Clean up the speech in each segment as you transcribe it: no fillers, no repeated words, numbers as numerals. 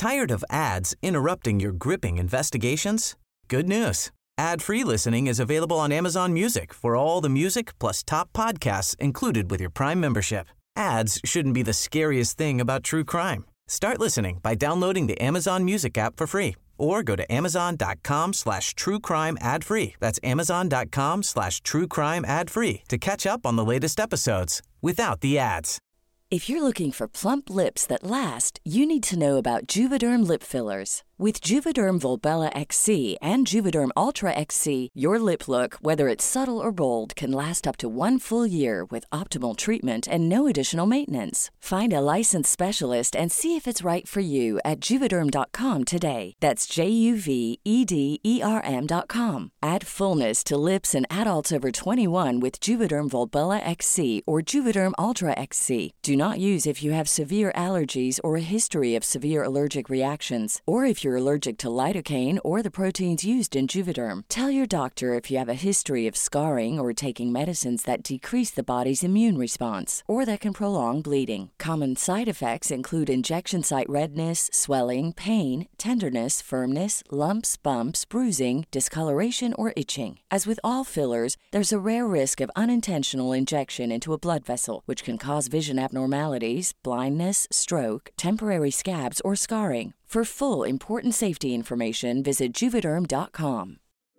Tired of ads interrupting your gripping investigations? Good news. Ad-free listening is available on Amazon Music for all the music plus top podcasts included with your Prime membership. Ads shouldn't be the scariest thing about true crime. Start listening by downloading the Amazon Music app for free or go to amazon.com/truecrime ad-free. That's amazon.com/truecrime ad-free to catch up on the latest episodes without the ads. If you're looking for plump lips that last, you need to know about Juvederm lip fillers. With Juvederm Volbella XC and Juvederm Ultra XC, your lip look, whether it's subtle or bold, can last up to 1 full year with optimal treatment and no additional maintenance. Find a licensed specialist and see if it's right for you at Juvederm.com today. That's JUVEDERM.com. Add fullness to lips in adults over 21 with Juvederm Volbella XC or Juvederm Ultra XC. Do not use if you have severe allergies or a history of severe allergic reactions, or if you're allergic to lidocaine or the proteins used in Juvederm. Tell your doctor if you have a history of scarring or taking medicines that decrease the body's immune response or that can prolong bleeding. Common side effects include injection site redness, swelling, pain, tenderness, firmness, lumps, bumps, bruising, discoloration, or itching. As with all fillers, there's a rare risk of unintentional injection into a blood vessel, which can cause vision abnormalities, blindness, stroke, temporary scabs, or scarring. For full, important safety information, visit Juvederm.com.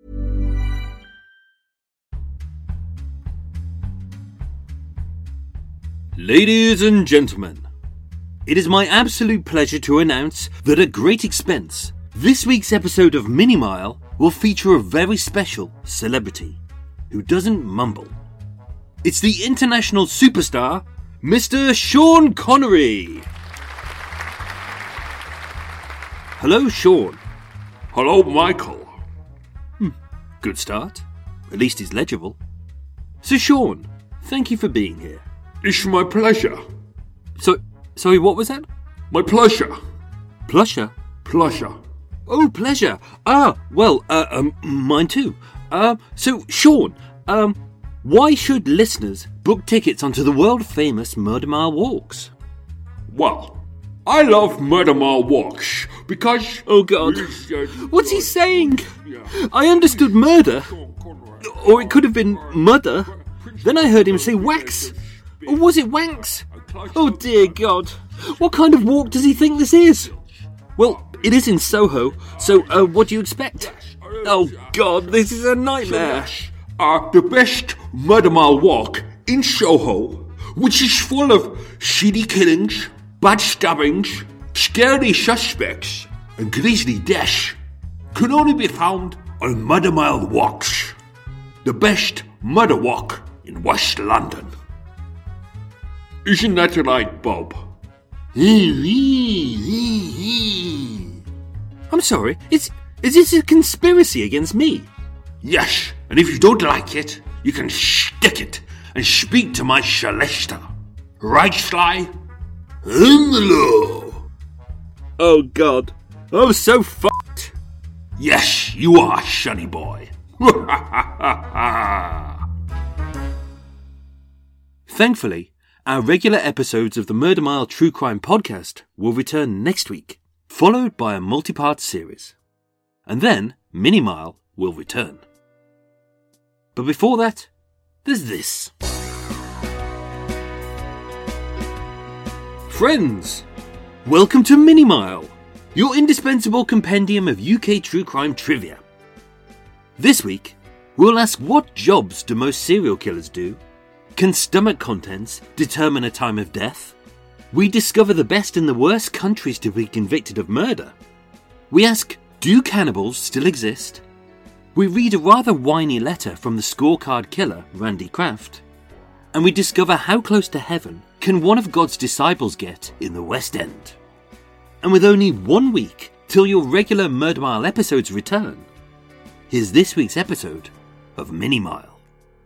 Ladies and gentlemen, it is my absolute pleasure to announce that at great expense, this week's episode of Mini Mile will feature a very special celebrity who doesn't mumble. It's the international superstar, Mr. Sean Connery. Hello, Sean. Hello, Michael. Good start. At least he's legible. So, Sean, thank you for being here. It's my pleasure. Sorry, what was that? My pleasure. Pleasure? Pleasure. Oh, pleasure. Mine too. So, Sean, why should listeners book tickets onto the world-famous Murder Mile walks? Well, I love Murder Mile walks because... Oh, God. What's he saying? I understood murder. Or it could have been mudder. Then I heard him say wax. Or was it wanks? Oh, dear God. What kind of walk does he think this is? Well, it is in Soho, so what do you expect? Oh, God, this is a nightmare. The best Murder Mile walk in Soho, which is full of seedy killings, bad stabbings, scary suspects, and grisly deaths, can only be found on Murder Mile Walks, the best murder walk in West London. Isn't that right, Bob? I'm sorry, is this a conspiracy against me? Yes, and if you don't like it, you can stick it and speak to my Celesta. Right, Sly? Hello. Oh, God. I'm so fucked. Yes, you are, sonny boy. Thankfully, our regular episodes of the Murder Mile True Crime podcast will return next week, followed by a multi-part series. And then Mini Mile will return. But before that, there's this. Friends, welcome to Mini Mile, your indispensable compendium of UK true crime trivia. This week, we'll ask what jobs do most serial killers do? Can stomach contents determine a time of death? We discover the best and the worst countries to be convicted of murder. We ask, do cannibals still exist? We read a rather whiny letter from the scorecard killer, Randy Kraft. And we discover how close to heaven can one of God's disciples get in the West End. And with only 1 week till your regular Murder Mile episodes return, here's this week's episode of Mini Mile.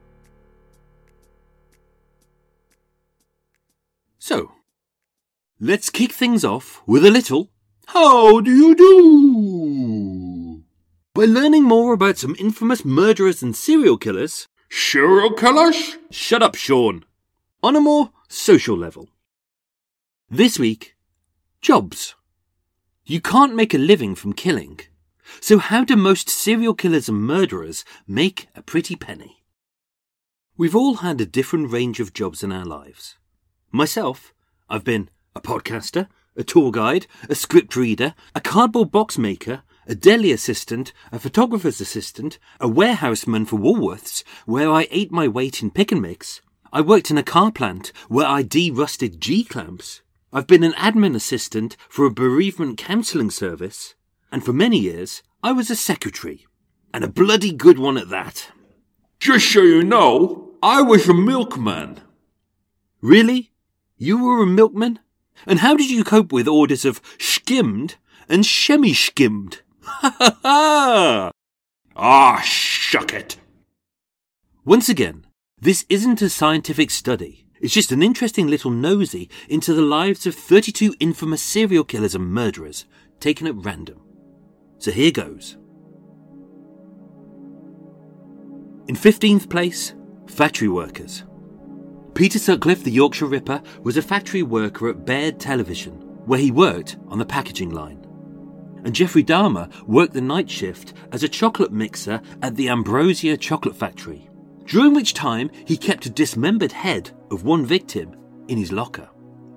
So, let's kick things off with a little How do you do? By learning more about some infamous murderers and serial killers. Serial killers? Shut up, Sean. On a more social level. This week, jobs. You can't make a living from killing. So how do most serial killers and murderers make a pretty penny? We've all had a different range of jobs in our lives. Myself, I've been a podcaster, a tour guide, a script reader, a cardboard box maker, a deli assistant, a photographer's assistant, a warehouseman for Woolworths, where I ate my weight in pick and mix. I worked in a car plant where I de-rusted G-clamps. I've been an admin assistant for a bereavement counselling service. And for many years, I was a secretary. And a bloody good one at that. Just so you know, I was a milkman. Really? You were a milkman? And how did you cope with orders of skimmed and semi-skimmed? Ha ha ha! Ah, shuck it. Once again, this isn't a scientific study. It's just an interesting little nosy into the lives of 32 infamous serial killers and murderers, taken at random. So here goes. In 15th place, factory workers. Peter Sutcliffe, the Yorkshire Ripper, was a factory worker at Baird Television, where he worked on the packaging line. And Jeffrey Dahmer worked the night shift as a chocolate mixer at the Ambrosia Chocolate Factory, during which time he kept a dismembered head of one victim in his locker.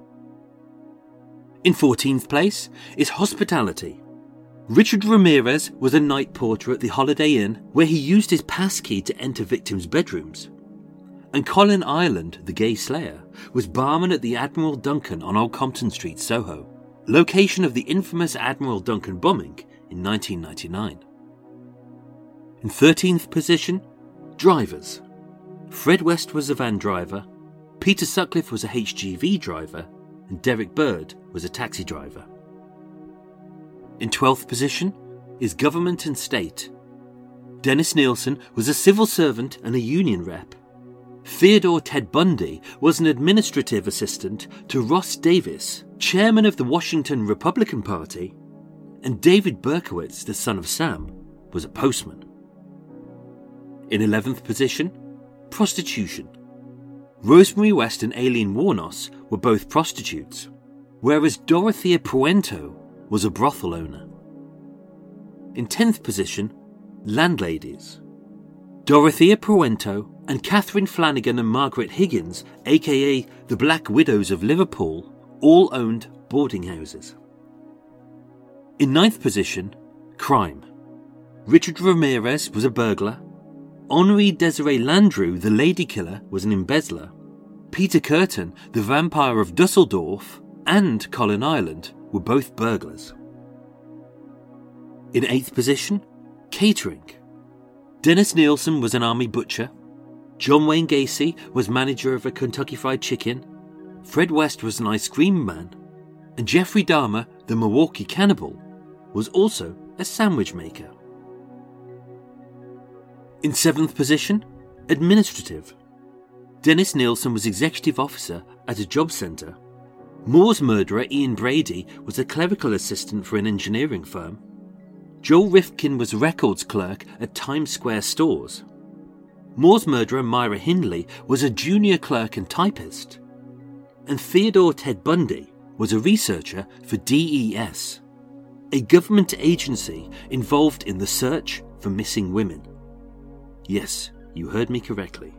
In 14th place is hospitality. Richard Ramirez was a night porter at the Holiday Inn, where he used his passkey to enter victims' bedrooms. And Colin Ireland, the gay slayer, was barman at the Admiral Duncan on Old Compton Street, Soho, location of the infamous Admiral Duncan bombing in 1999. In 13th position, drivers. Fred West was a van driver, Peter Sutcliffe was a HGV driver, and Derek Bird was a taxi driver. In 12th position is government and state. Dennis Nielsen was a civil servant and a union rep. Theodore Ted Bundy was an administrative assistant to Ross Davis, chairman of the Washington Republican Party, and David Berkowitz, the son of Sam, was a postman. In 11th position, prostitution. Rosemary West and Aileen Warnos were both prostitutes, whereas Dorothea Puento was a brothel owner. In 10th position, landladies. Dorothea Puento and Catherine Flanagan and Margaret Higgins, aka the Black Widows of Liverpool, all owned boarding houses. In 9th position, crime. Richard Ramirez was a burglar. Henri Desiree Landru, the lady killer, was an embezzler. Peter Curtin, the vampire of Dusseldorf, and Colin Ireland were both burglars. In 8th position, catering. Dennis Nielsen was an army butcher. John Wayne Gacy was manager of a Kentucky Fried Chicken. Fred West was an ice cream man. And Jeffrey Dahmer, the Milwaukee cannibal, was also a sandwich maker. In 7th position, administrative. Dennis Nielsen was executive officer at a job centre. Moore's murderer Ian Brady was a clerical assistant for an engineering firm. Joel Rifkin was a records clerk at Times Square stores. Moore's murderer Myra Hindley was a junior clerk and typist. And Theodore Ted Bundy was a researcher for DES, a government agency involved in the search for missing women. Yes, you heard me correctly.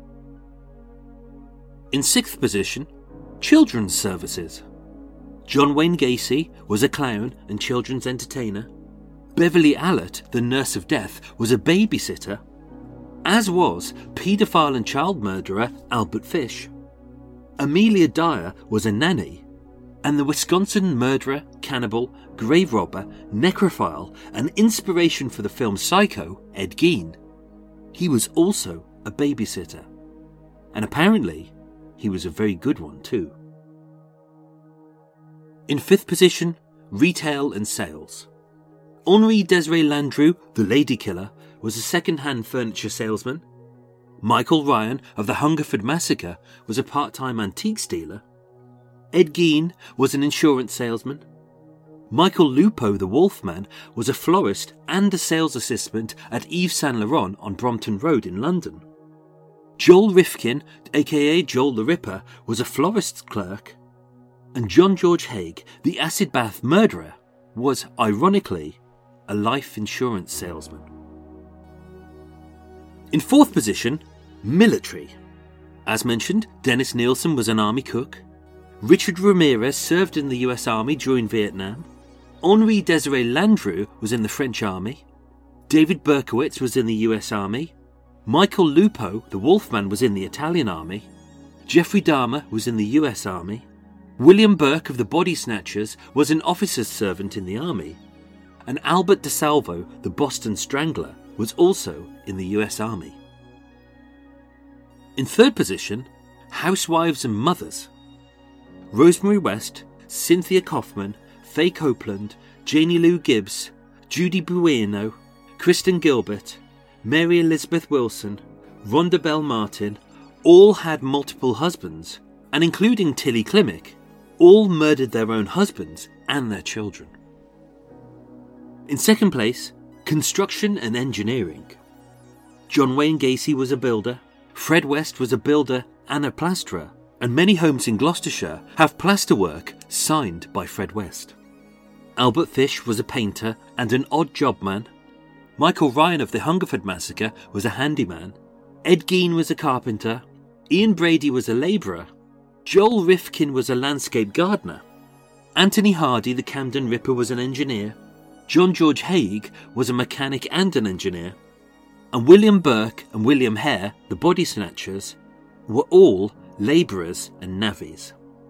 In 6th position, children's services. John Wayne Gacy was a clown and children's entertainer. Beverly Allett, the nurse of death, was a babysitter, as was paedophile and child murderer Albert Fish. Amelia Dyer was a nanny, and the Wisconsin murderer, cannibal, grave robber, necrophile, and inspiration for the film Psycho, Ed Gein. He was also a babysitter, and apparently he was a very good one too. In 5th position, retail and sales. Henri Desiree Landru, the lady killer, was a second-hand furniture salesman. Michael Ryan of the Hungerford Massacre was a part-time antique dealer. Ed Gein was an insurance salesman. Michael Lupo, the Wolfman, was a florist and a sales assistant at Yves Saint Laurent on Brompton Road in London. Joel Rifkin, aka Joel the Ripper, was a florist's clerk. And John George Haig, the acid bath murderer, was, ironically, a life insurance salesman. In fourth position, military. As mentioned, Dennis Nielsen was an army cook. Richard Ramirez served in the US Army during Vietnam. Henri Desiré Landru was in the French Army. David Berkowitz was in the US Army. Michael Lupo, the Wolfman, was in the Italian Army. Jeffrey Dahmer was in the US Army. William Burke of the Body Snatchers was an officer's servant in the Army. And Albert DeSalvo, the Boston Strangler, was also in the US Army. In third position, housewives and mothers. Rosemary West, Cynthia Kaufman, Faye Copeland, Janie Lou Gibbs, Judy Bueno, Kristen Gilbert, Mary Elizabeth Wilson, Rhonda Bell Martin, all had multiple husbands, and including Tilly Klimick, all murdered their own husbands and their children. In second place, construction and engineering. John Wayne Gacy was a builder, Fred West was a builder and a plasterer, and many homes in Gloucestershire have plasterwork signed by Fred West. Albert Fish was a painter and an odd job man. Michael Ryan of the Hungerford Massacre was a handyman. Ed Gein was a carpenter. Ian Brady was a labourer. Joel Rifkin was a landscape gardener. Anthony Hardy, the Camden Ripper, was an engineer. John George Haig was a mechanic and an engineer. And William Burke and William Hare, the Body Snatchers, were all labourers and navvies.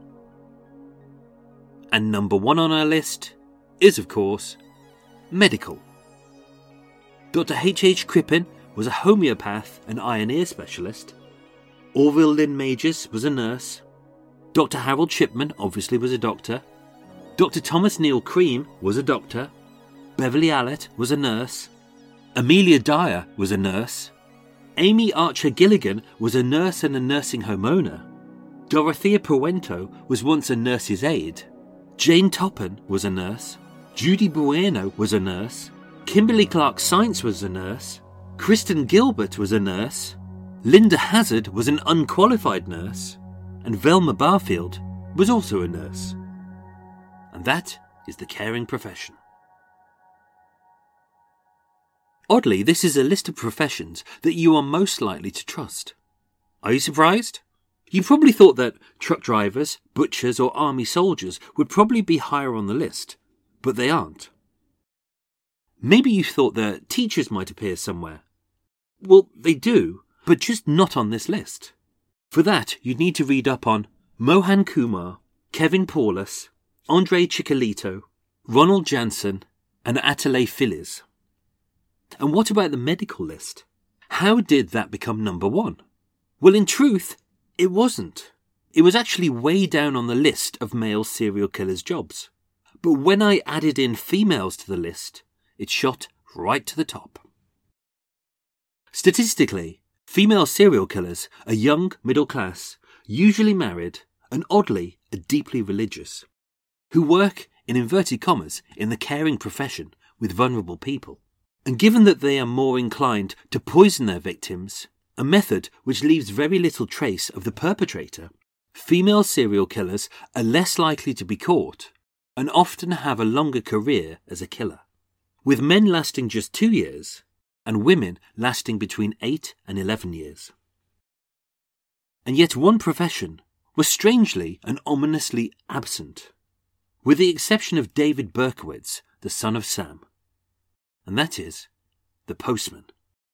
And number one on our list is, of course, medical. Dr. H.H. Crippen was a homeopath and eye and ear specialist. Orville Lynn Majors was a nurse. Dr. Harold Shipman obviously was a doctor. Dr. Thomas Neal Cream was a doctor. Beverly Allett was a nurse. Amelia Dyer was a nurse. Amy Archer Gilligan was a nurse and a nursing home owner. Dorothea Puento was once a nurse's aide. Jane Toppin was a nurse. Judy Bueno was a nurse. Kimberly Clark Sainz was a nurse. Kristen Gilbert was a nurse. Linda Hazard was an unqualified nurse. And Velma Barfield was also a nurse. And that is the caring profession. Oddly, this is a list of professions that you are most likely to trust. Are you surprised? You probably thought that truck drivers, butchers or army soldiers would probably be higher on the list, but they aren't. Maybe you thought that teachers might appear somewhere. Well, they do, but just not on this list. For that, you'd need to read up on Mohan Kumar, Kevin Paulus, Andre Chicolito, Ronald Jansen, and Attile Phillies. And what about the medical list? How did that become number one? Well, in truth, it wasn't. It was actually way down on the list of male serial killers' jobs. But when I added in females to the list, it shot right to the top. Statistically, female serial killers are young, middle class, usually married, and oddly, are deeply religious, who work, in inverted commas, in the caring profession with vulnerable people. And given that they are more inclined to poison their victims, a method which leaves very little trace of the perpetrator, female serial killers are less likely to be caught and often have a longer career as a killer, with men lasting just 2 years and women lasting between 8 and 11 years. And yet one profession was strangely and ominously absent, with the exception of David Berkowitz, the son of Sam. And that is the postman.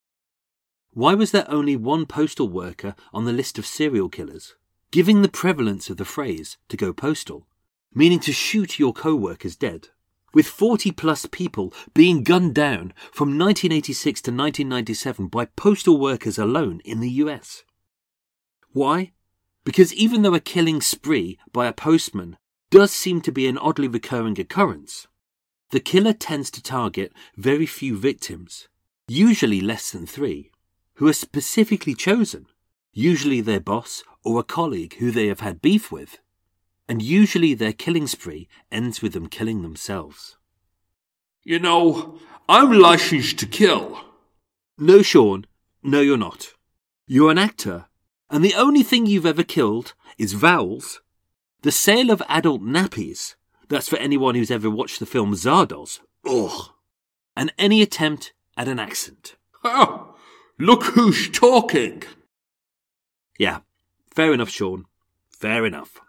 Why was there only one postal worker on the list of serial killers, giving the prevalence of the phrase to go postal, meaning to shoot your co-workers dead, with 40-plus people being gunned down from 1986 to 1997 by postal workers alone in the US? Why? Because even though a killing spree by a postman does seem to be an oddly recurring occurrence, the killer tends to target very few victims, usually less than 3, who are specifically chosen, usually their boss or a colleague who they have had beef with, and usually their killing spree ends with them killing themselves. You know, I'm licensed to kill. No, Sean, no you're not. You're an actor, and the only thing you've ever killed is vowels, the sale of adult nappies, That's for anyone who's ever watched the film Zardoz. Ugh. And any attempt at an accent. Oh, look who's talking. Yeah, fair enough, Sean. Fair enough.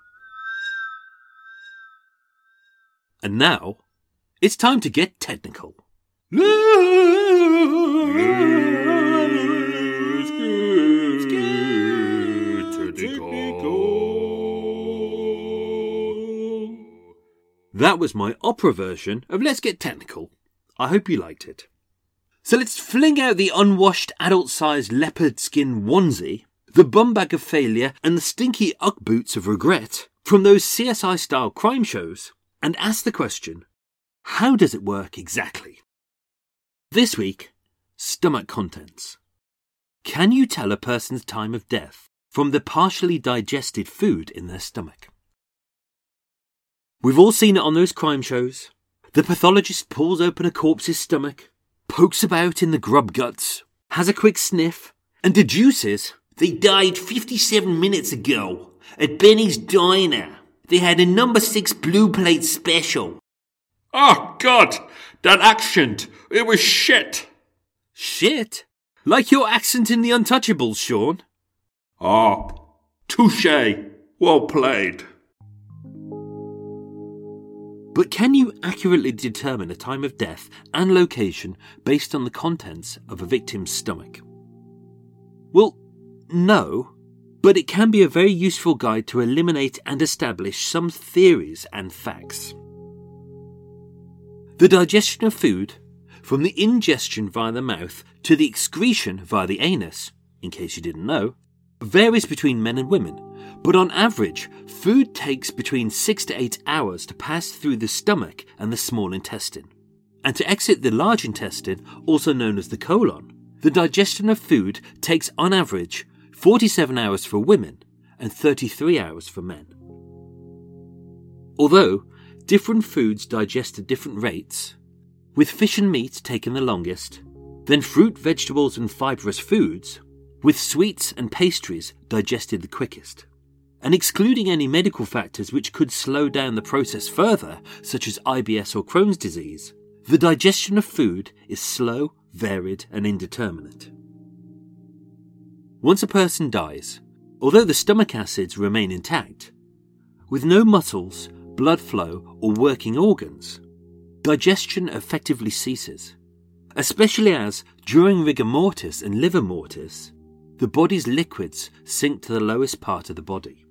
And now, it's time to get technical. Let's get technical. That was my opera version of Let's Get Technical. I hope you liked it. So let's fling out the unwashed adult-sized leopard skin onesie, the bum bag of failure and the stinky Ugg boots of regret from those CSI-style crime shows and ask the question, how does it work exactly? This week, stomach contents. Can you tell a person's time of death from the partially digested food in their stomach? We've all seen it on those crime shows. The pathologist pulls open a corpse's stomach, pokes about in the grub guts, has a quick sniff, and deduces they died 57 minutes ago at Benny's Diner. They had a number 6 blue plate special. Oh, God, that accent, it was shit. Shit? Like your accent in The Untouchables, Sean. Ah, touché. Well played. But can you accurately determine a time of death and location based on the contents of a victim's stomach? Well, no, but it can be a very useful guide to eliminate and establish some theories and facts. The digestion of food, from the ingestion via the mouth to the excretion via the anus, in case you didn't know, varies between men and women, but on average, food takes between 6 to 8 hours to pass through the stomach and the small intestine. And to exit the large intestine, also known as the colon, the digestion of food takes on average 47 hours for women and 33 hours for men. Although different foods digest at different rates, with fish and meat taking the longest, then fruit, vegetables and fibrous foods, with sweets and pastries digested the quickest. And excluding any medical factors which could slow down the process further, such as IBS or Crohn's disease, the digestion of food is slow, varied and indeterminate. Once a person dies, although the stomach acids remain intact, with no muscles, blood flow or working organs, digestion effectively ceases, especially as, during rigor mortis and livor mortis, the body's liquids sink to the lowest part of the body.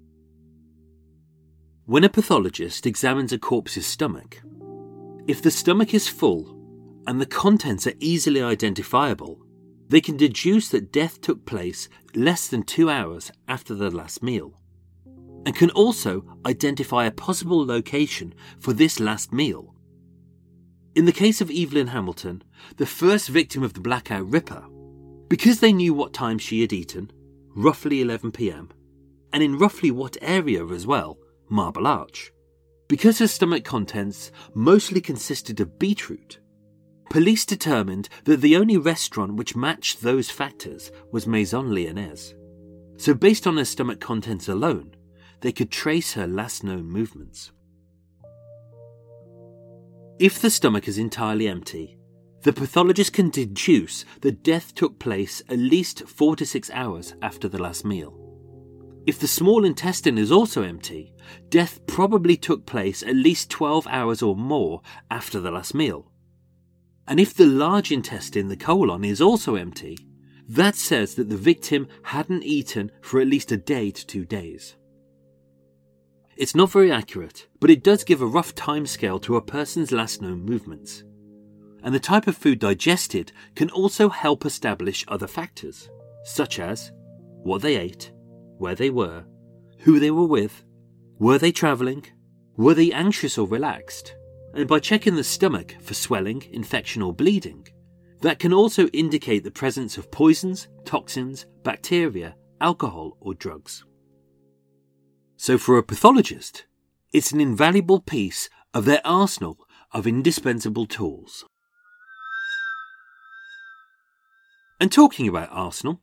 When a pathologist examines a corpse's stomach, if the stomach is full and the contents are easily identifiable, they can deduce that death took place less than 2 hours after the last meal, and can also identify a possible location for this last meal. In the case of Evelyn Hamilton, the first victim of the Blackout Ripper, because they knew what time she had eaten, roughly 11 p.m, and in roughly what area as well, Marble Arch, because her stomach contents mostly consisted of beetroot, police determined that the only restaurant which matched those factors was Maison Lyonnaise. So based on her stomach contents alone, they could trace her last known movements. If the stomach is entirely empty, the pathologist can deduce that death took place at least 4 to 6 hours after the last meal. If the small intestine is also empty, death probably took place at least 12 hours or more after the last meal. And if the large intestine, the colon, is also empty, that says that the victim hadn't eaten for at least a day to 2 days. It's not very accurate, but it does give a rough timescale to a person's last known movements. And the type of food digested can also help establish other factors, such as what they ate, where they were, who they were with, were they travelling, were they anxious or relaxed, and by checking the stomach for swelling, infection or bleeding, that can also indicate the presence of poisons, toxins, bacteria, alcohol or drugs. So for a pathologist, it's an invaluable piece of their arsenal of indispensable tools. And talking about arsenal...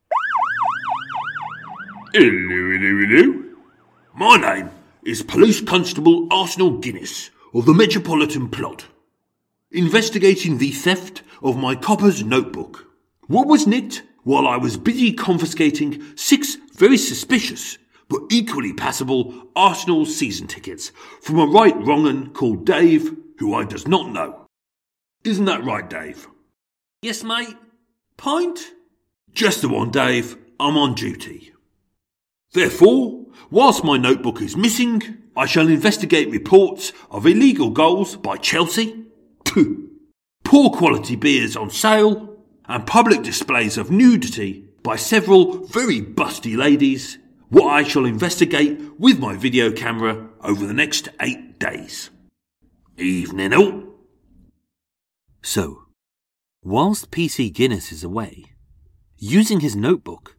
Hello. My name is Police Constable Arsenal Guinness, of the Metropolitan Plot, investigating the theft of my copper's notebook. What was nicked while I was busy confiscating 6 very suspicious but equally passable Arsenal season tickets from a right wrong'un called Dave, who I does not know. Isn't that right, Dave? Yes, mate. Pint? Just the one, Dave. I'm on duty. Therefore, whilst my notebook is missing, I shall investigate reports of illegal goals by Chelsea, poor quality beers on sale, and public displays of nudity by several very busty ladies, what I shall investigate with my video camera over the next 8 days. Evening all. So, whilst PC Guinness is away, using his notebook,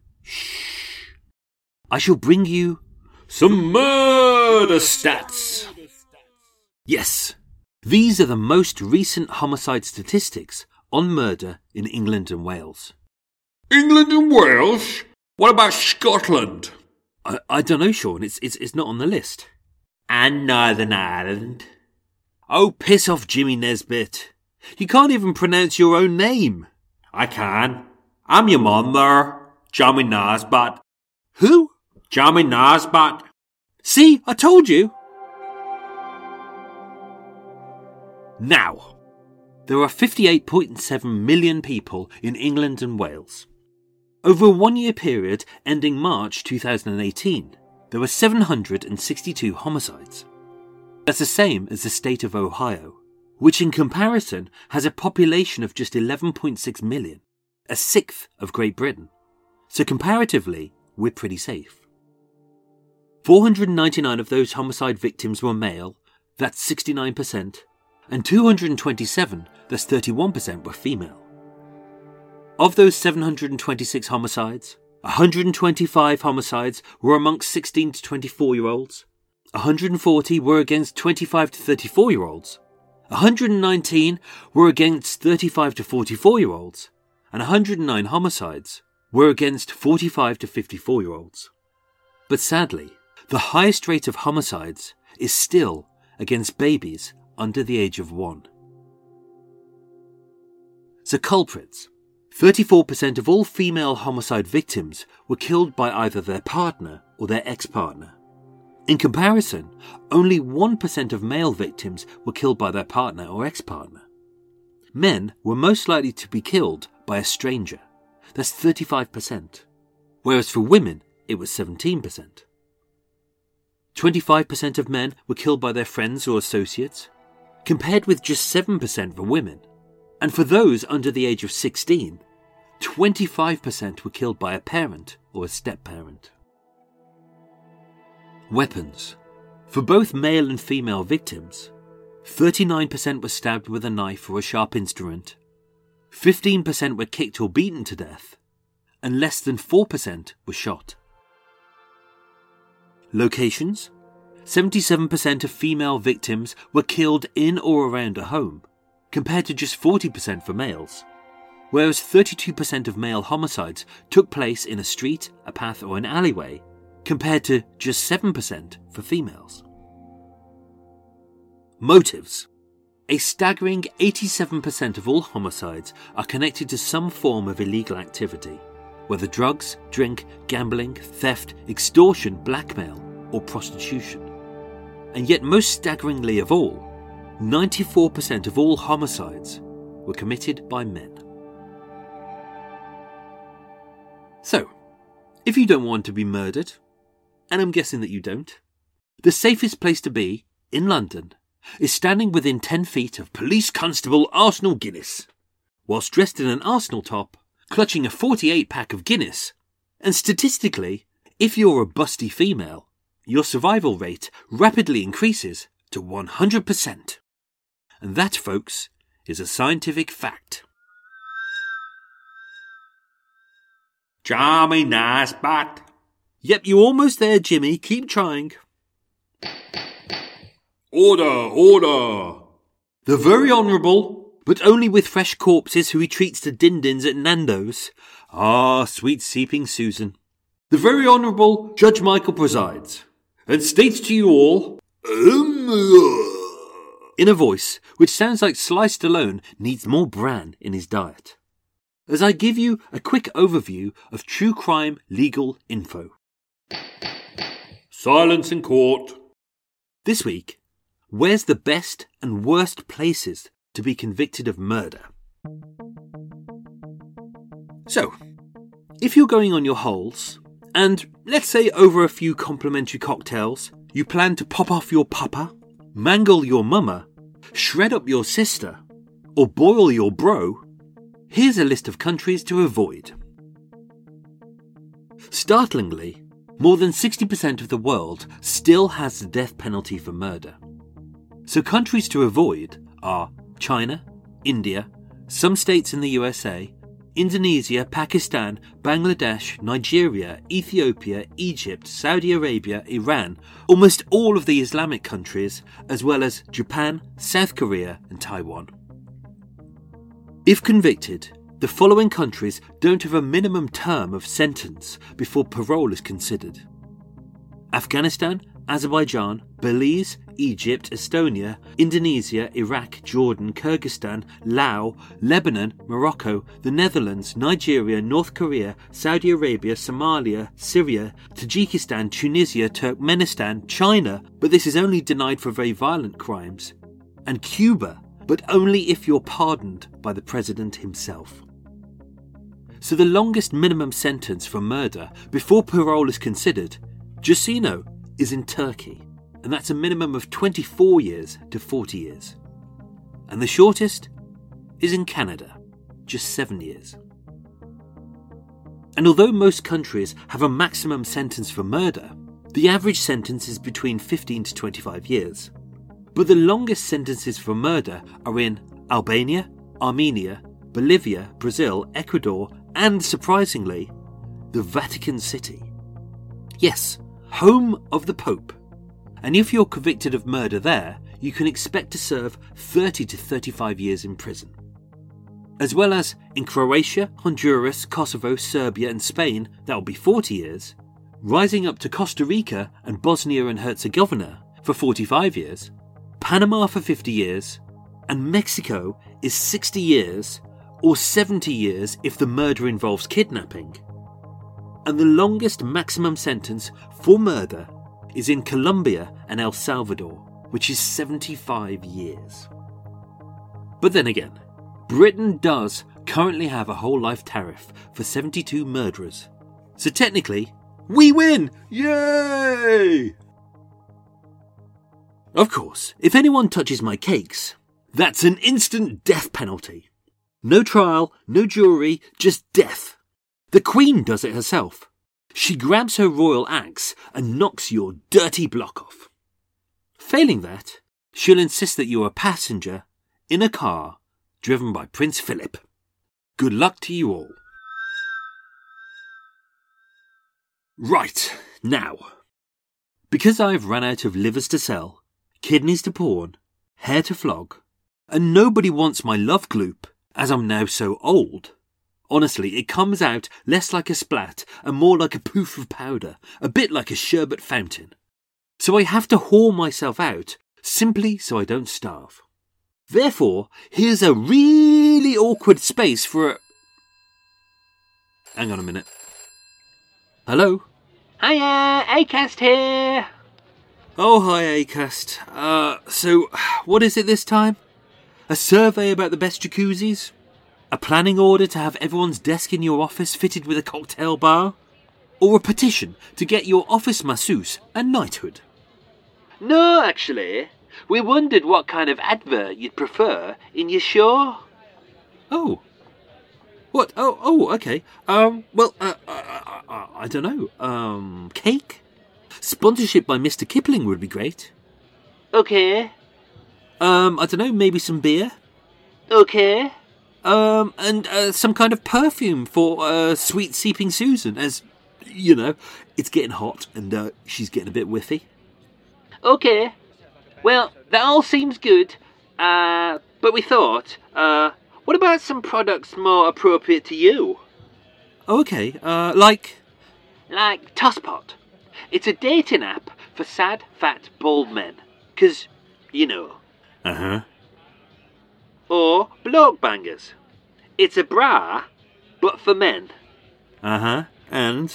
I shall bring you some murder stats. Yes, these are the most recent homicide statistics on murder in England and Wales. England and Wales? What about Scotland? I don't know, Sean. It's not on the list. And Northern Ireland? Oh, piss off, Jimmy Nesbitt. You can't even pronounce your own name. I can. I'm your mother, Jamie Nesbitt. Who? Jamie Nesbitt. See, I told you. Now, there are 58.7 million people in England and Wales. Over a 1-year period ending March 2018, there were 762 homicides. That's the same as the state of Ohio, which in comparison has a population of just 11.6 million, a sixth of Great Britain. So comparatively, we're pretty safe. 499 of those homicide victims were male, that's 69%, and 227, that's 31%, were female. Of those 726 homicides, 125 homicides were amongst 16 to 24-year-olds, 140 were against 25 to 34-year-olds, 119 were against 35 to 44-year-olds, and 109 homicides were against 45 to 54-year-olds. But sadly, the highest rate of homicides is still against babies under the age of 1. So culprits. 34% of all female homicide victims were killed by either their partner or their ex-partner. In comparison, only 1% of male victims were killed by their partner or ex-partner. Men were most likely to be killed by a stranger. That's 35%. Whereas for women, it was 17%. 25% of men were killed by their friends or associates, compared with just 7% for women. And for those under the age of 16, 25% were killed by a parent or a step-parent. Weapons. For both male and female victims, 39% were stabbed with a knife or a sharp instrument, 15% were kicked or beaten to death, and less than 4% were shot. Locations. 77% of female victims were killed in or around a home, compared to just 40% for males, whereas 32% of male homicides took place in a street, a path or an alleyway, compared to just 7% for females. Motives. A staggering 87% of all homicides are connected to some form of illegal activity, whether drugs, drink, gambling, theft, extortion, blackmail, or prostitution. And yet most staggeringly of all, 94% of all homicides were committed by men. So, if you don't want to be murdered, and I'm guessing that you don't, the safest place to be, in London, is standing within 10 feet of Police Constable Arsenal Guinness, whilst dressed in an Arsenal top, clutching a 48-pack of Guinness. And statistically, if you're a busty female, your survival rate rapidly increases to 100%. And that, folks, is a scientific fact. Jamie Nesbitt. Yep, you're almost there, Jimmy. Keep trying. Order, order. The Very Honourable, but only with fresh corpses who he treats to din-dins at Nando's. Ah, sweet seeping Susan. The Very Honourable Judge Michael presides, and states to you all, in a voice which sounds like Sly Stallone needs more bran in his diet, as I give you a quick overview of true crime legal info. Silence in court. This week, where's the best and worst places to be convicted of murder? So, if you're going on your holes, and let's say over a few complimentary cocktails, you plan to pop off your papa, mangle your mama, shred up your sister, or boil your bro, here's a list of countries to avoid. Startlingly, more than 60% of the world still has the death penalty for murder. So countries to avoid are China, India, some states in the USA, Indonesia, Pakistan, Bangladesh, Nigeria, Ethiopia, Egypt, Saudi Arabia, Iran, almost all of the Islamic countries, as well as Japan, South Korea and Taiwan. If convicted, the following countries don't have a minimum term of sentence before parole is considered: Afghanistan, Azerbaijan, Belize, Egypt, Estonia, Indonesia, Iraq, Jordan, Kyrgyzstan, Laos, Lebanon, Morocco, the Netherlands, Nigeria, North Korea, Saudi Arabia, Somalia, Syria, Tajikistan, Tunisia, Turkmenistan, China, but this is only denied for very violent crimes, and Cuba, but only if you're pardoned by the president himself. So the longest minimum sentence for murder before parole is considered, just so you know, is in Turkey, and that's a minimum of 24 years to 40 years. And the shortest is in Canada, just 7 years. And although most countries have a maximum sentence for murder, the average sentence is between 15 to 25 years. But the longest sentences for murder are in Albania, Armenia, Bolivia, Brazil, Ecuador, and surprisingly, the Vatican City. Yes, home of the Pope. And if you're convicted of murder there, you can expect to serve 30 to 35 years in prison. As well as in Croatia, Honduras, Kosovo, Serbia and Spain, that will be 40 years, rising up to Costa Rica and Bosnia and Herzegovina for 45 years, Panama for 50 years, and Mexico is 60 years or 70 years if the murder involves kidnapping. And the longest maximum sentence for murder is in Colombia and El Salvador, which is 75 years. But then again, Britain does currently have a whole life tariff for 72 murderers. So technically, we win! Yay! Of course, if anyone touches my cakes, that's an instant death penalty. No trial, no jury, just death. The Queen does it herself. She grabs her royal axe and knocks your dirty block off. Failing that, she'll insist that you're a passenger in a car driven by Prince Philip. Good luck to you all. Right, now, because I've run out of livers to sell, kidneys to pawn, hair to flog, and nobody wants my love gloop, as I'm now so old. Honestly, it comes out less like a splat and more like a poof of powder, a bit like a sherbet fountain. So I have to haul myself out, simply so I don't starve. Therefore, here's a really awkward space for a... Hang on a minute. Hello? Hiya, Acast here. Oh, hi, Acast. So, what is it this time? A survey about the best jacuzzis? A planning order to have everyone's desk in your office fitted with a cocktail bar? Or a petition to get your office masseuse a knighthood? No, actually. We wondered what kind of advert you'd prefer in your show. Oh. What? Oh, okay. I don't know. Cake? Sponsorship by Mr. Kipling would be great. Okay. I don't know, maybe some beer? Okay. And some kind of perfume for Sweet Seeping Susan, as, you know, it's getting hot and she's getting a bit whiffy. Okay. Well, that all seems good, but we thought, what about some products more appropriate to you? Okay, like? Like Tosspot. It's a dating app for sad, fat, bald men. 'Cause, you know, Uh-huh. Or bloke bangers. It's a bra, but for men. Uh-huh. And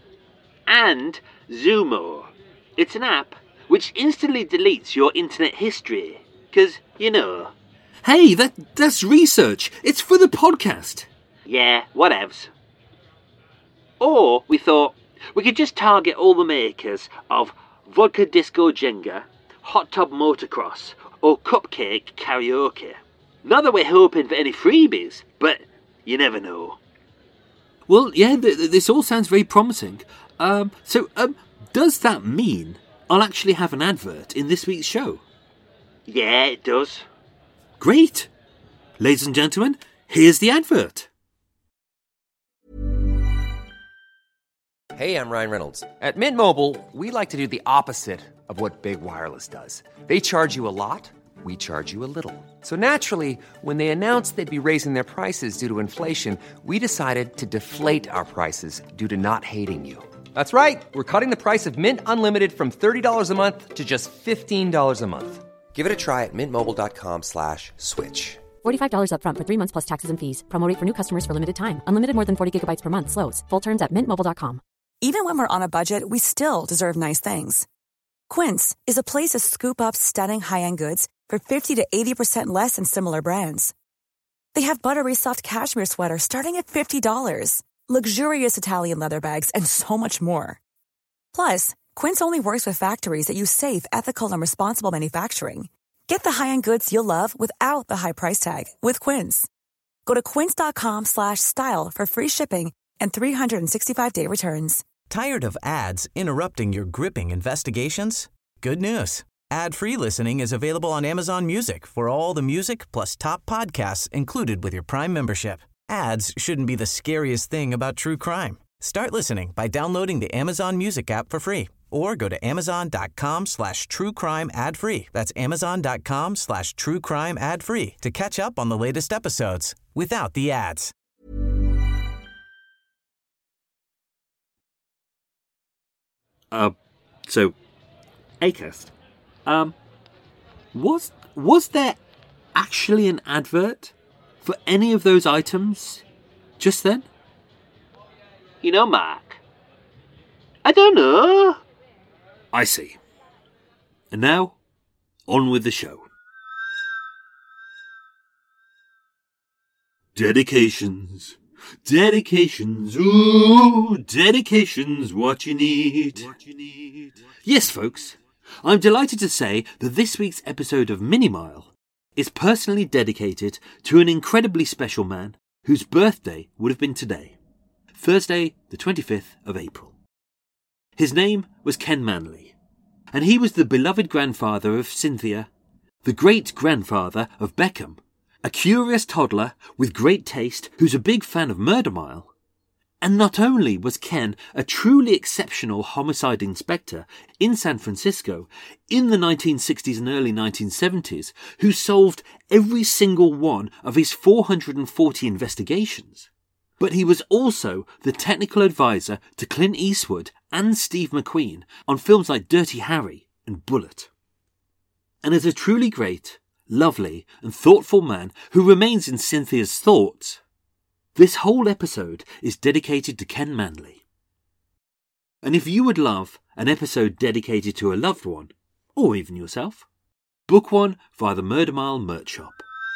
Zumo. It's an app which instantly deletes your internet history. 'Cause, you know... Hey, that's research. It's for the podcast. Yeah, whatevs. Or we thought we could just target all the makers of Vodka Disco Jenga, Hot Tub Motocross, or Cupcake Karaoke. Not that we're hoping for any freebies, but you never know. Well, yeah, this all sounds very promising. Does that mean I'll actually have an advert in this week's show? Yeah, it does. Great. Ladies and gentlemen, here's the advert. Hey, I'm Ryan Reynolds. At Mint Mobile, we like to do the opposite of what Big Wireless does. They charge you a lot, we charge you a little. So naturally, when they announced they'd be raising their prices due to inflation, we decided to deflate our prices due to not hating you. That's right. We're cutting the price of Mint Unlimited from $30 a month to just $15 a month. Give it a try at mintmobile.com/switch. $45 up front for 3 months plus taxes and fees. Promo rate for new customers for limited time. Unlimited more than 40 gigabytes per month. Slows full terms at mintmobile.com. Even when we're on a budget, we still deserve nice things. Quince is a place to scoop up stunning high-end goods for 50 to 80% less than similar brands. They have buttery soft cashmere sweaters starting at $50, luxurious Italian leather bags, and so much more. Plus, Quince only works with factories that use safe, ethical, and responsible manufacturing. Get the high-end goods you'll love without the high price tag with Quince. Go to quince.com/style for free shipping and 365-day returns. Tired of ads interrupting your gripping investigations? Good news. Ad-free listening is available on Amazon Music for all the music plus top podcasts included with your Prime membership. Ads shouldn't be the scariest thing about true crime. Start listening by downloading the Amazon Music app for free or go to amazon.com/truecrime ad-free. That's amazon.com/truecrime ad-free to catch up on the latest episodes without the ads. So, Acast, was there actually an advert for any of those items just then? You know, Mark, I don't know. I see. And now, on with the show. Dedications. Dedications. Ooh, dedications. What you need. Yes, folks. I'm delighted to say that this week's episode of Mini Mile is personally dedicated to an incredibly special man whose birthday would have been today, Thursday, the 25th of April. His name was Ken Manley, and he was the beloved grandfather of Cynthia, the great-grandfather of Beckham, a curious toddler with great taste who's a big fan of Murder Mile. And not only was Ken a truly exceptional homicide inspector in San Francisco in the 1960s and early 1970s, who solved every single one of his 440 investigations, but he was also the technical advisor to Clint Eastwood and Steve McQueen on films like Dirty Harry and Bullet. And as a truly great, lovely and thoughtful man who remains in Cynthia's thoughts, this whole episode is dedicated to Ken Manley. And if you would love an episode dedicated to a loved one, or even yourself, book one via the Murder Mile merch shop.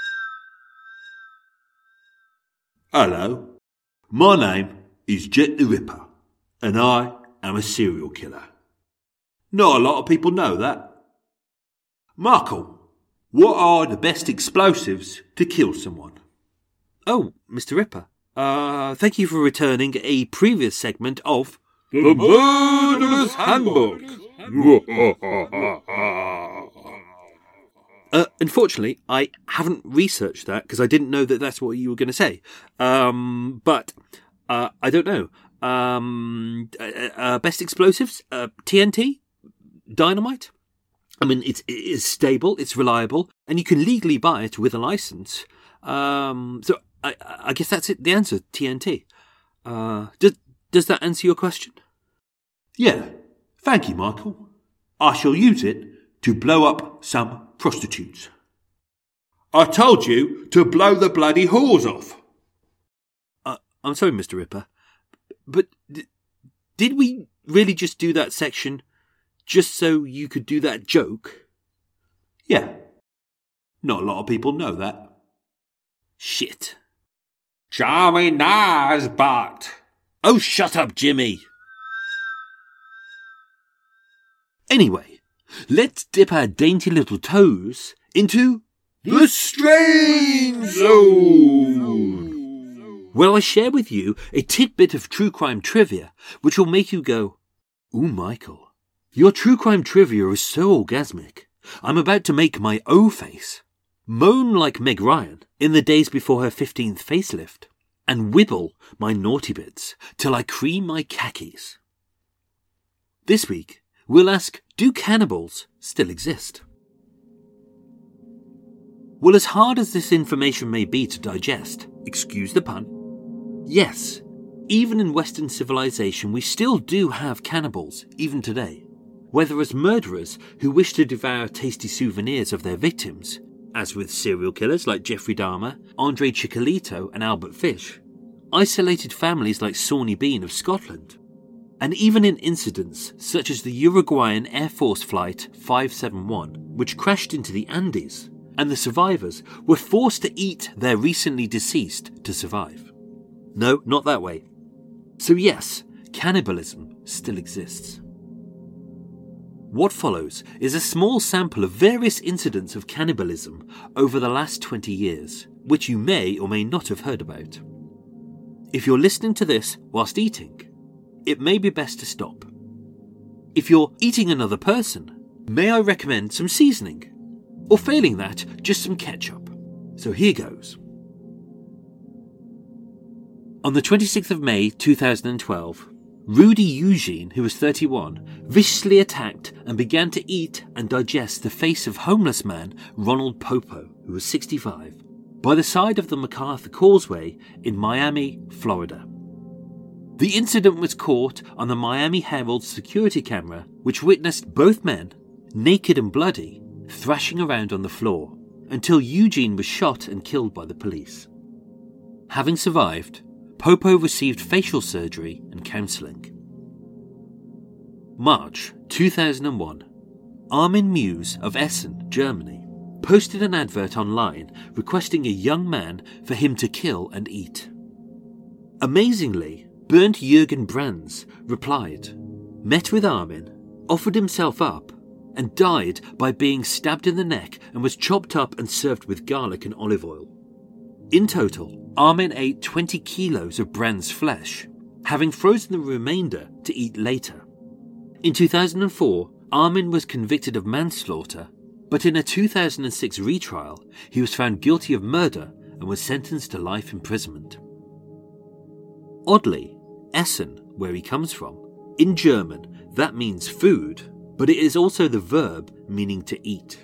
Hello, my name is Jet the Ripper, and I am a serial killer. Not a lot of people know that. Markle, what are the best explosives to kill someone? Oh, Mr. Ripper, thank you for returning a previous segment of The Murderer's Handbook. Unfortunately, I haven't researched that because I didn't know that that's what you were going to say. But I don't know. Best explosives? TNT? Dynamite? I mean, it's stable, it's reliable, and you can legally buy it with a license. So I guess that's it. The answer, TNT. Does that answer your question? Yeah, thank you, Michael. I shall use it to blow up some prostitutes. I told you to blow the bloody hose off. I'm sorry, Mr. Ripper, but did we really just do that section just so you could do that joke? Yeah. Not a lot of people know that. Shit. Johnny Nicebot. Oh, shut up, Jimmy. Anyway, let's dip our dainty little toes into the Strange Zone. Where I share with you a tidbit of true crime trivia which will make you go, "Ooh, Michael, your true crime trivia is so orgasmic. I'm about to make my O face, moan like Meg Ryan in the days before her 15th facelift, and wibble my naughty bits till I cream my khakis." This week, we'll ask, do cannibals still exist? Well, as hard as this information may be to digest, excuse the pun, yes, even in Western civilization we still do have cannibals, even today. Whether as murderers who wish to devour tasty souvenirs of their victims, as with serial killers like Jeffrey Dahmer, Andre Ciccolito and Albert Fish, isolated families like Sawney Bean of Scotland, and even in incidents such as the Uruguayan Air Force Flight 571, which crashed into the Andes, and the survivors were forced to eat their recently deceased to survive. No, not that way. So yes, cannibalism still exists. What follows is a small sample of various incidents of cannibalism over the last 20 years, which you may or may not have heard about. If you're listening to this whilst eating, it may be best to stop. If you're eating another person, may I recommend some seasoning? Or failing that, just some ketchup. So here goes. On the 26th of May 2012, Rudy Eugene, who was 31, viciously attacked and began to eat and digest the face of homeless man Ronald Popo, who was 65, by the side of the MacArthur Causeway in Miami, Florida. The incident was caught on the Miami Herald's security camera, which witnessed both men, naked and bloody, thrashing around on the floor until Eugene was shot and killed by the police. Having survived, Popo received facial surgery and counselling. March 2001. Armin Muse of Essen, Germany, posted an advert online requesting a young man for him to kill and eat. Amazingly, Bernd Jürgen Brands replied, met with Armin, offered himself up, and died by being stabbed in the neck and was chopped up and served with garlic and olive oil. In total, Armin ate 20 kilos of Brand's flesh, having frozen the remainder to eat later. In 2004, Armin was convicted of manslaughter, but in a 2006 retrial, he was found guilty of murder and was sentenced to life imprisonment. Oddly, Essen, where he comes from, in German, that means food, but it is also the verb meaning to eat.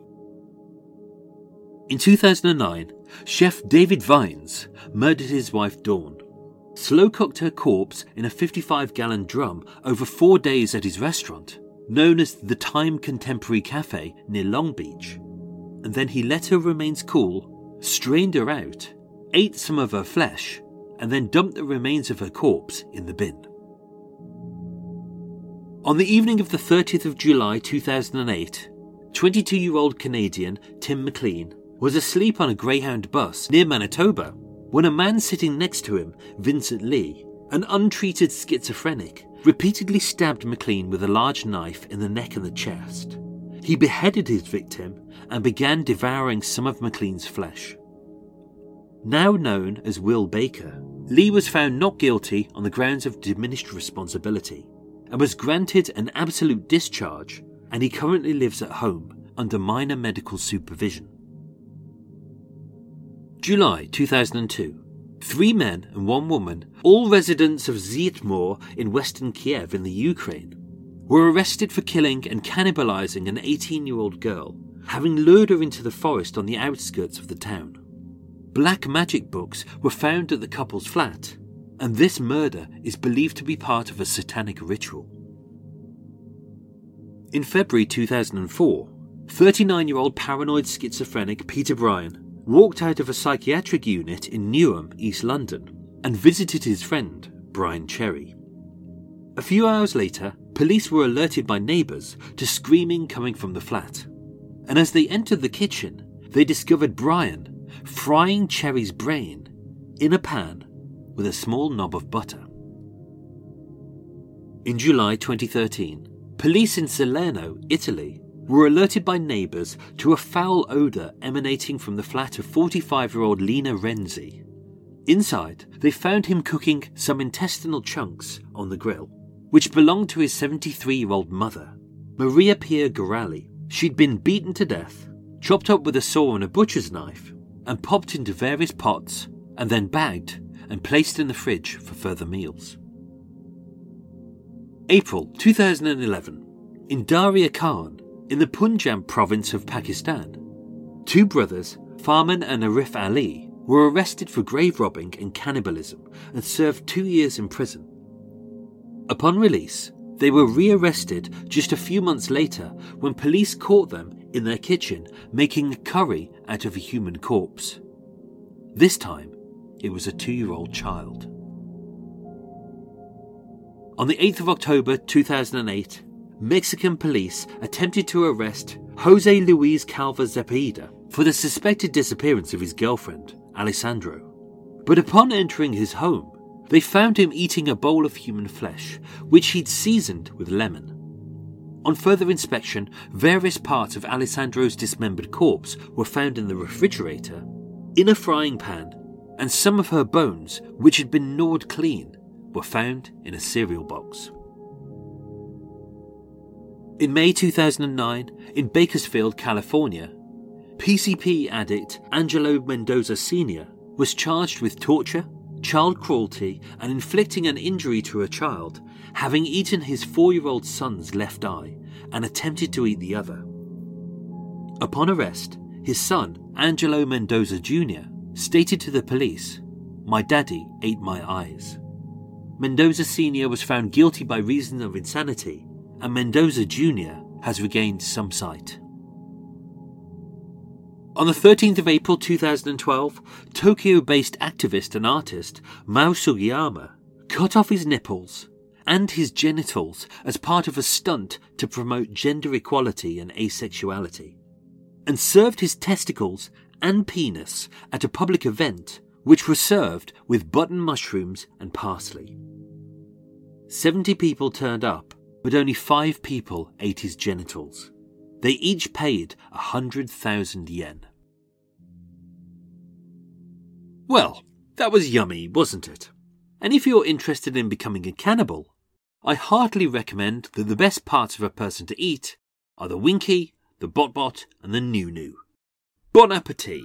In 2009, chef David Vines murdered his wife Dawn, slow-cooked her corpse in a 55-gallon drum over 4 days at his restaurant, known as the Time Contemporary Cafe near Long Beach, and then he let her remains cool, strained her out, ate some of her flesh, and then dumped the remains of her corpse in the bin. On the evening of the 30th of July 2008, 22-year-old Canadian Tim McLean was asleep on a Greyhound bus near Manitoba when a man sitting next to him, Vincent Lee, an untreated schizophrenic, repeatedly stabbed McLean with a large knife in the neck and the chest. He beheaded his victim and began devouring some of McLean's flesh. Now known as Will Baker, Lee was found not guilty on the grounds of diminished responsibility and was granted an absolute discharge, and he currently lives at home under minor medical supervision. July 2002. 3 men and 1 woman, all residents of Zhytomyr in western Kiev in the Ukraine, were arrested for killing and cannibalizing an 18-year-old girl, having lured her into the forest on the outskirts of the town. Black magic books were found at the couple's flat, and this murder is believed to be part of a satanic ritual. In February 2004, 39-year-old paranoid schizophrenic Peter Bryan walked out of a psychiatric unit in Newham, East London, and visited his friend, Brian Cherry. A few hours later, police were alerted by neighbours to screaming coming from the flat, and as they entered the kitchen, they discovered Brian frying Cherry's brain in a pan with a small knob of butter. In July 2013, police in Salerno, Italy, were alerted by neighbours to a foul odour emanating from the flat of 45-year-old Lina Renzi. Inside, they found him cooking some intestinal chunks on the grill, which belonged to his 73-year-old mother, Maria Pia Gorali. She'd been beaten to death, chopped up with a saw and a butcher's knife, and popped into various pots, and then bagged and placed in the fridge for further meals. April 2011, in Darya Khan, in the Punjab province of Pakistan, two brothers, Farman and Arif Ali, were arrested for grave robbing and cannibalism and served 2 years in prison. Upon release, they were re-arrested just a few months later when police caught them in their kitchen making a curry out of a human corpse. This time, it was a 2-year-old child. On the 8th of October 2008, Mexican police attempted to arrest Jose Luis Calva Zepeda for the suspected disappearance of his girlfriend, Alessandro. But upon entering his home, they found him eating a bowl of human flesh, which he'd seasoned with lemon. On further inspection, various parts of Alessandro's dismembered corpse were found in the refrigerator, in a frying pan, and some of her bones, which had been gnawed clean, were found in a cereal box. In May 2009, in Bakersfield, California, PCP addict Angelo Mendoza Sr. was charged with torture, child cruelty, and inflicting an injury to a child, having eaten his 4-year-old son's left eye and attempted to eat the other. Upon arrest, his son, Angelo Mendoza Jr., stated to the police, "My daddy ate my eyes." Mendoza Sr. was found guilty by reason of insanity, and Mendoza Jr. has regained some sight. On the 13th of April 2012, Tokyo-based activist and artist Mao Sugiyama cut off his nipples and his genitals as part of a stunt to promote gender equality and asexuality, and served his testicles and penis at a public event which was served with button mushrooms and parsley. 70 people turned up, but only 5 people ate his genitals. They each paid 100,000 yen. Well, that was yummy, wasn't it? And if you're interested in becoming a cannibal, I heartily recommend that the best parts of a person to eat are the winky, the bot-bot, and the nu-nu. Bon appetit!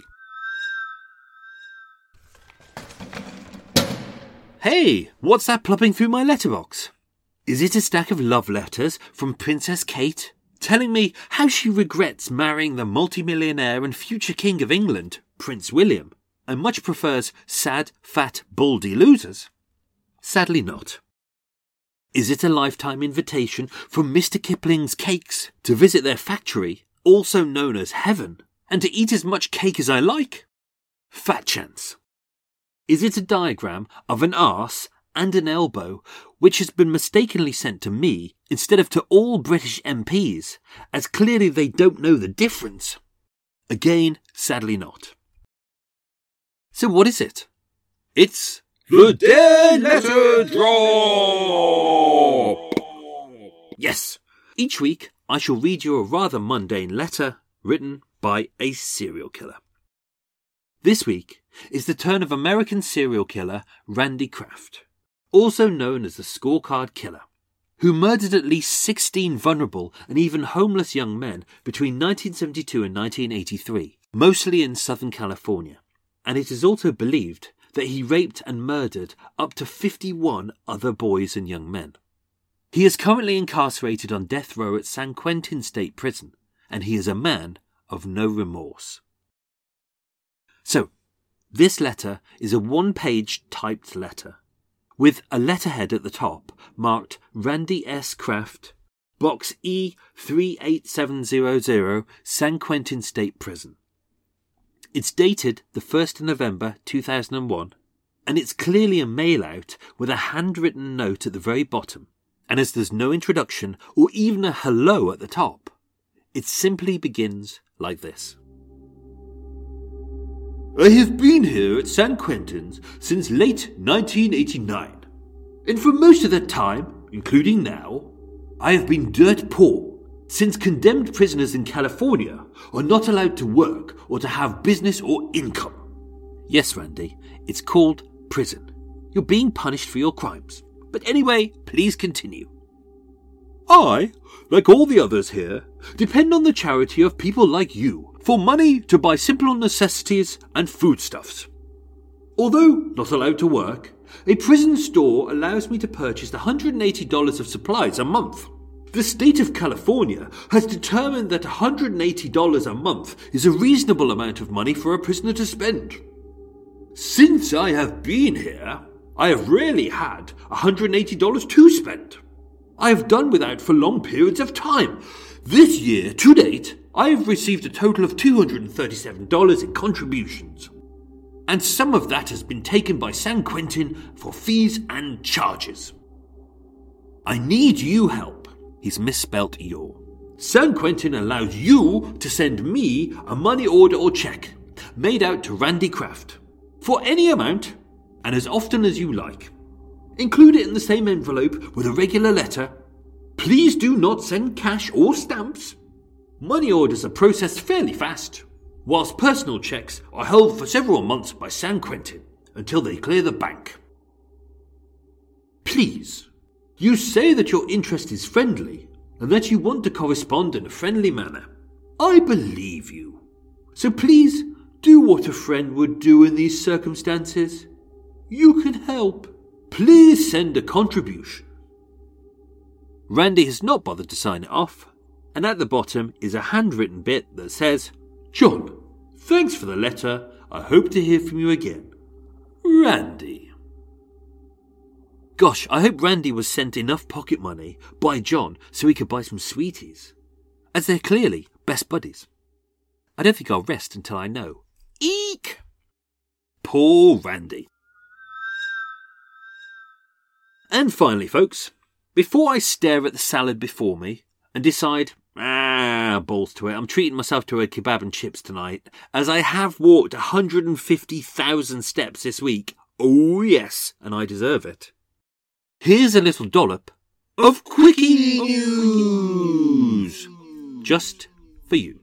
Hey, what's that plopping through my letterbox? Is it a stack of love letters from Princess Kate, telling me how she regrets marrying the multimillionaire and future King of England, Prince William, and much prefers sad, fat, baldy losers? Sadly not. Is it a lifetime invitation from Mr. Kipling's Cakes to visit their factory, also known as Heaven, and to eat as much cake as I like? Fat chance. Is it a diagram of an arse and an elbow which has been mistakenly sent to me instead of to all British MPs, as clearly they don't know the difference? Again, sadly not. So what is it? It's the Dead Letter Drop! Yes! Each week I shall read you a rather mundane letter written by a serial killer. This week is the turn of American serial killer Randy Kraft, also known as the Scorecard Killer, who murdered at least 16 vulnerable and even homeless young men between 1972 and 1983, mostly in Southern California. And it is also believed that he raped and murdered up to 51 other boys and young men. He is currently incarcerated on death row at San Quentin State Prison, and he is a man of no remorse. So, this letter is a 1-page typed letter, with a letterhead at the top marked Randy S. Kraft, Box E38700, San Quentin State Prison. It's dated the 1st of November 2001, and it's clearly a mail-out with a handwritten note at the very bottom, and as there's no introduction or even a hello at the top, it simply begins like this. I have been here at San Quentin's since late 1989, and for most of that time, including now, I have been dirt poor, since condemned prisoners in California are not allowed to work or to have business or income. Yes, Randy, it's called prison. You're being punished for your crimes. But anyway, please continue. I, like all the others here, depend on the charity of people like you for money to buy simple necessities and foodstuffs. Although not allowed to work, a prison store allows me to purchase $180 of supplies a month. The state of California has determined that $180 a month is a reasonable amount of money for a prisoner to spend. Since I have been here, I have rarely had $180 to spend. I have done without for long periods of time. This year, to date, I have received a total of $237 in contributions. And some of that has been taken by San Quentin for fees and charges. I need you help. He's misspelt your. San Quentin allows you to send me a money order or check made out to Randy Kraft for any amount and as often as you like. Include it in the same envelope with a regular letter. Please do not send cash or stamps. Money orders are processed fairly fast, whilst personal checks are held for several months by San Quentin until they clear the bank. Please, you say that your interest is friendly and that you want to correspond in a friendly manner. I believe you. So please do what a friend would do in these circumstances. You can help. Please send a contribution. Randy has not bothered to sign it off, and at the bottom is a handwritten bit that says, John, thanks for the letter. I hope to hear from you again. Randy. Gosh, I hope Randy was sent enough pocket money by John so he could buy some sweeties, as they're clearly best buddies. I don't think I'll rest until I know. Eek! Poor Randy. And finally, folks, before I stare at the salad before me and decide, balls to it, I'm treating myself to a kebab and chips tonight, as I have walked 150,000 steps this week. Oh yes, and I deserve it. Here's a little dollop of Quickie News, just for you.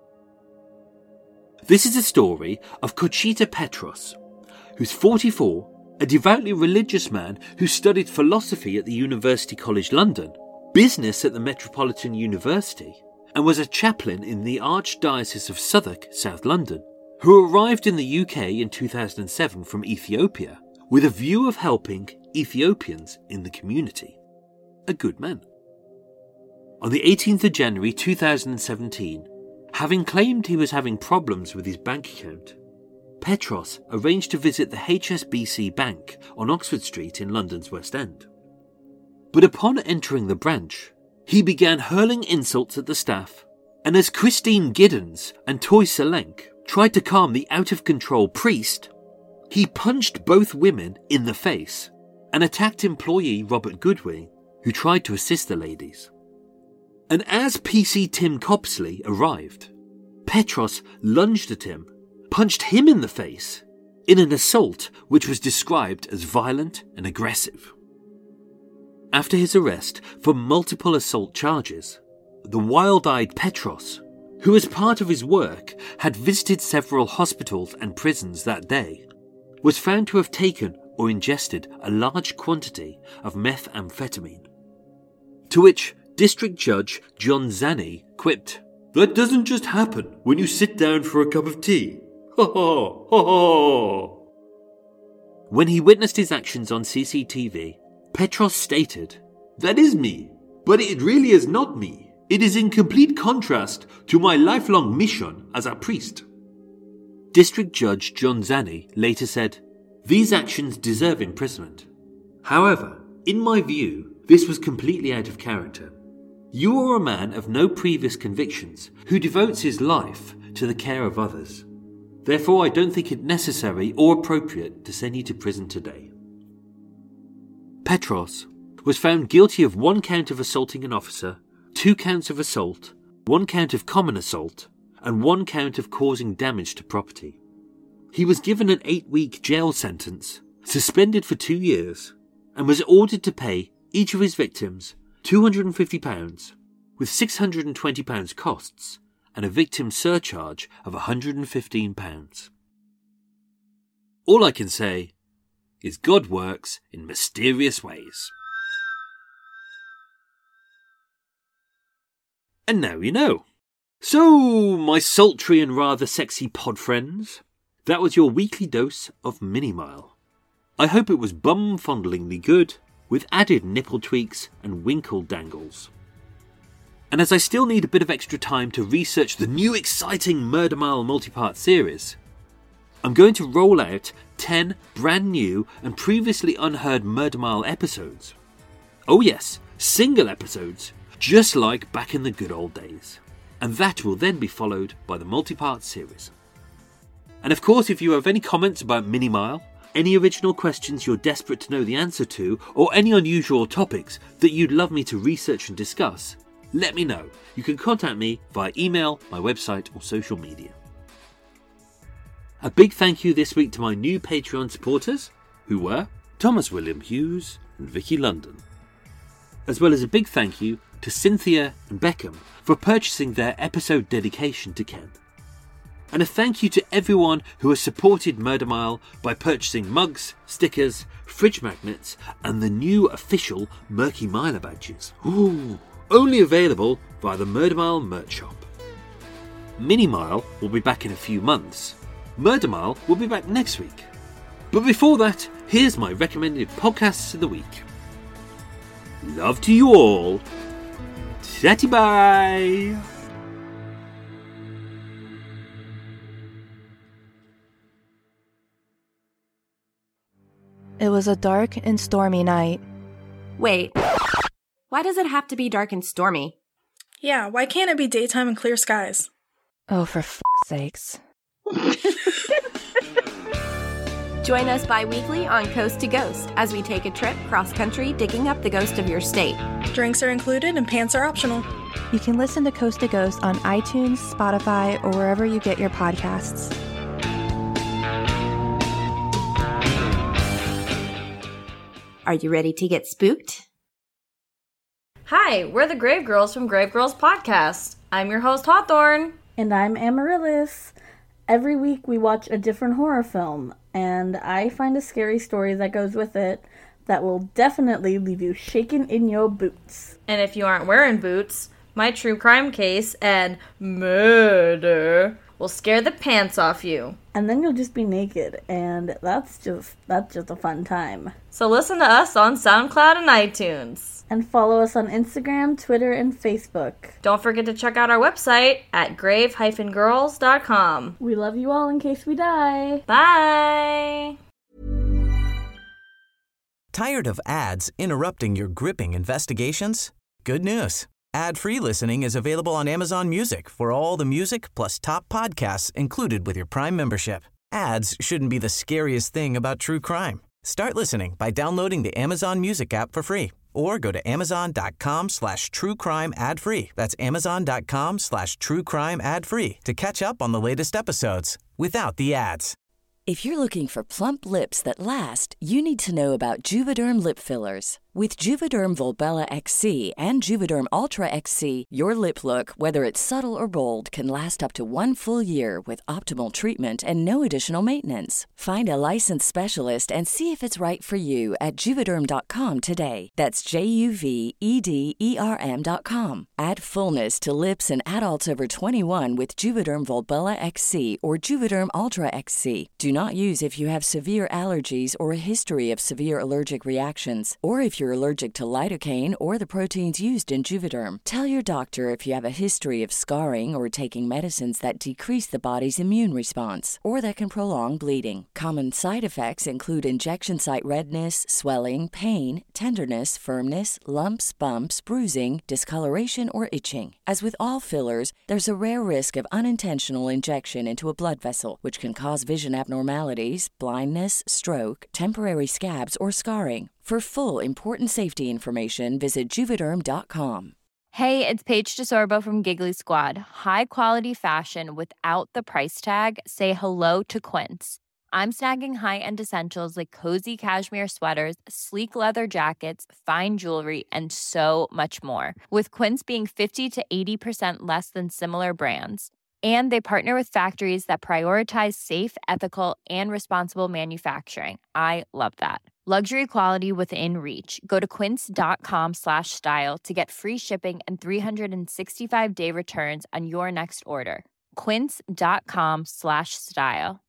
This is a story of Conchita Petros, who's 44, a devoutly religious man who studied philosophy at the University College London, business at the Metropolitan University, and was a chaplain in the Archdiocese of Southwark, South London, who arrived in the UK in 2007 from Ethiopia with a view of helping Ethiopians in the community. A good man. On the 18th of January 2017, having claimed he was having problems with his bank account, Petros arranged to visit the HSBC Bank on Oxford Street in London's West End. But upon entering the branch, he began hurling insults at the staff, and as Christine Giddens and Toy Solenk tried to calm the out-of-control priest, he punched both women in the face and attacked employee Robert Goodwin, who tried to assist the ladies. And as PC Tim Copsley arrived, Petros lunged at him, punched him in the face, in an assault which was described as violent and aggressive. After his arrest for multiple assault charges, the wild-eyed Petros, who as part of his work had visited several hospitals and prisons that day, was found to have taken or ingested a large quantity of methamphetamine. To which District Judge John Zanni quipped, "That doesn't just happen when you sit down for a cup of tea. Ha ha, ha ha." When he witnessed his actions on CCTV, Petros stated, "That is me, but it really is not me. It is in complete contrast to my lifelong mission as a priest." District Judge John Zanni later said, "These actions deserve imprisonment. However, in my view, this was completely out of character. You are a man of no previous convictions who devotes his life to the care of others. Therefore, I don't think it necessary or appropriate to send you to prison today. Petros was found guilty of 1 count of assaulting an officer, 2 counts of assault, 1 count of common assault, and 1 count of causing damage to property. He was given an 8-week jail sentence, suspended for 2 years, and was ordered to pay each of his victims £250, with £620 costs and a victim surcharge of £115. All I can say is God works in mysterious ways. And now you know. So, my sultry and rather sexy pod friends, that was your weekly dose of Minimile. I hope it was bum-fondlingly good, with added nipple tweaks and winkle dangles. And as I still need a bit of extra time to research the new exciting Murder Mile multi-part series, I'm going to roll out 10 brand new and previously unheard Murder Mile episodes. Oh yes, single episodes, just like back in the good old days. And that will then be followed by the multi-part series. And of course, if you have any comments about Minimile, any original questions you're desperate to know the answer to, or any unusual topics that you'd love me to research and discuss, let me know. You can contact me via email, my website, or social media. A big thank you this week to my new Patreon supporters, who were Thomas William Hughes and Vicky London. As well as a big thank you to Cynthia and Beckham for purchasing their episode dedication to Ken. And a thank you to everyone who has supported Murder Mile by purchasing mugs, stickers, fridge magnets, and the new official Murky Miler badges. Ooh, only available via the Murder Mile merch shop. Minimile will be back in a few months. Murder Mile will be back next week. But before that, here's my recommended podcasts of the week. Love to you all. Chatty bye. It was a dark and stormy night. Wait, why does it have to be dark and stormy? Yeah, why can't it be daytime and clear skies? Oh, for f***'s sakes. Join us bi-weekly on Coast to Ghost as we take a trip cross-country digging up the ghost of your state. Drinks are included and pants are optional. You can listen to Coast to Ghost on iTunes, Spotify, or wherever you get your podcasts. Are you ready to get spooked? Hi, we're the Grave Girls from Grave Girls Podcast. I'm your host, Hawthorne. And I'm Amaryllis. Every week we watch a different horror film, and I find a scary story that goes with it that will definitely leave you shaking in your boots. And if you aren't wearing boots, my true crime case and murder will scare the pants off you. And then you'll just be naked, and that's just a fun time. So listen to us on SoundCloud and iTunes. And follow us on Instagram, Twitter, and Facebook. Don't forget to check out our website at grave-girls.com. We love you all in case we die. Bye! Tired of ads interrupting your gripping investigations? Good news. Ad-free listening is available on Amazon Music for all the music plus top podcasts included with your Prime membership. Ads shouldn't be the scariest thing about true crime. Start listening by downloading the Amazon Music app for free or go to amazon.com/truecrime ad-free. That's amazon.com/truecrime ad-free to catch up on the latest episodes without the ads. If you're looking for plump lips that last, you need to know about Juvederm lip fillers. With Juvederm Volbella XC and Juvederm Ultra XC, your lip look, whether it's subtle or bold, can last up to 1 full year with optimal treatment and no additional maintenance. Find a licensed specialist and see if it's right for you at Juvederm.com today. That's JUVEDERM.com. Add fullness to lips in adults over 21 with Juvederm Volbella XC or Juvederm Ultra XC. Do not use if you have severe allergies or a history of severe allergic reactions, or if you're you're allergic to lidocaine or the proteins used in Juvederm. Tell your doctor if you have a history of scarring or taking medicines that decrease the body's immune response or that can prolong bleeding. Common side effects include injection site redness, swelling, pain, tenderness, firmness, lumps, bumps, bruising, discoloration, or itching. As with all fillers, there's a rare risk of unintentional injection into a blood vessel, which can cause vision abnormalities, blindness, stroke, temporary scabs, or scarring. For full, important safety information, visit Juvederm.com. Hey, it's Paige DeSorbo from Giggly Squad. High quality fashion without the price tag. Say hello to Quince. I'm snagging high-end essentials like cozy cashmere sweaters, sleek leather jackets, fine jewelry, and so much more. With Quince being 50 to 80% less than similar brands. And they partner with factories that prioritize safe, ethical, and responsible manufacturing. I love that. Luxury quality within reach. Go to quince.com/style to get free shipping and 365-day returns on your next order. Quince.com/style.